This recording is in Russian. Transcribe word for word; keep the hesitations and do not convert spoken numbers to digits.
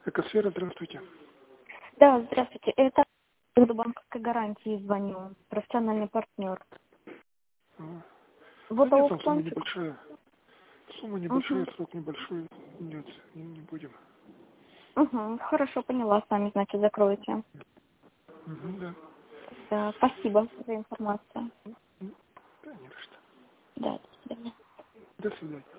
Экосфера, здравствуйте. Да, здравствуйте. Это из банковской гарантии звоню. Профессиональный партнер. А. Да нет, там сумма Водоуклончик. небольшая. Сумма небольшая, Угу. срок небольшой. Нет, не, не будем. Угу. Хорошо, поняла. Сами, значит, закроете. Угу, да. Да, спасибо за информацию. Да, не за что. Да, до свидания. До свидания.